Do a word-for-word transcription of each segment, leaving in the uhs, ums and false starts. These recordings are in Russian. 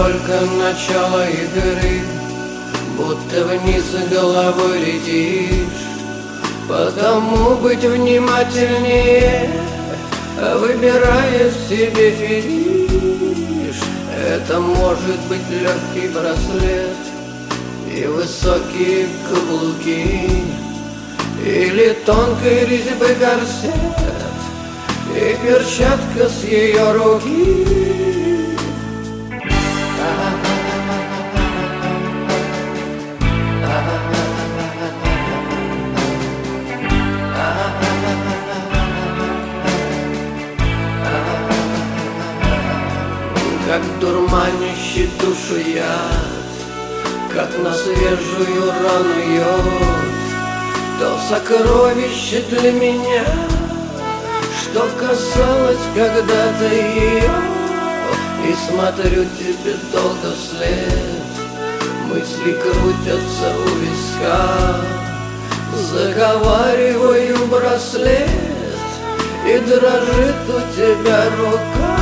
только начало игры, будто вниз головой летишь. Потому быть внимательнее, выбирая в себе фетиш. Это может быть легкий браслет и высокие каблуки, или тонкой резьбы корсет и перчатка с ее руки. Как дурманящий душу яд, как на свежую рану йод, то сокровище для меня, что касалось когда-то ее. И смотрю тебе долго вслед, мысли крутятся у виска, заговариваю браслет, и дрожит у тебя рука.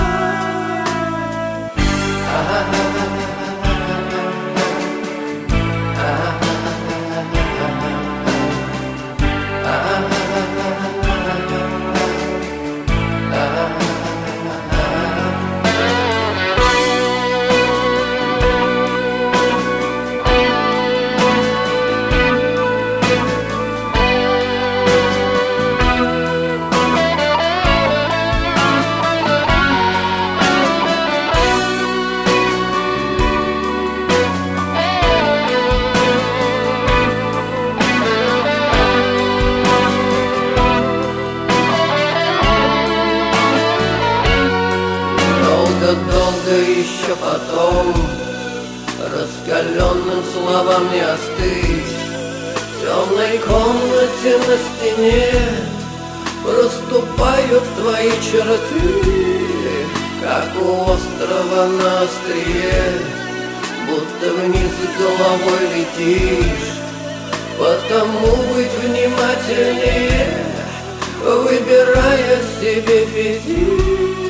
Долго еще потом раскаленным словам не остыть. В темной комнате на стене проступают твои черты, как у острова на острие, будто вниз головой летишь. Потому быть внимательнее, выбирая себе фетиш.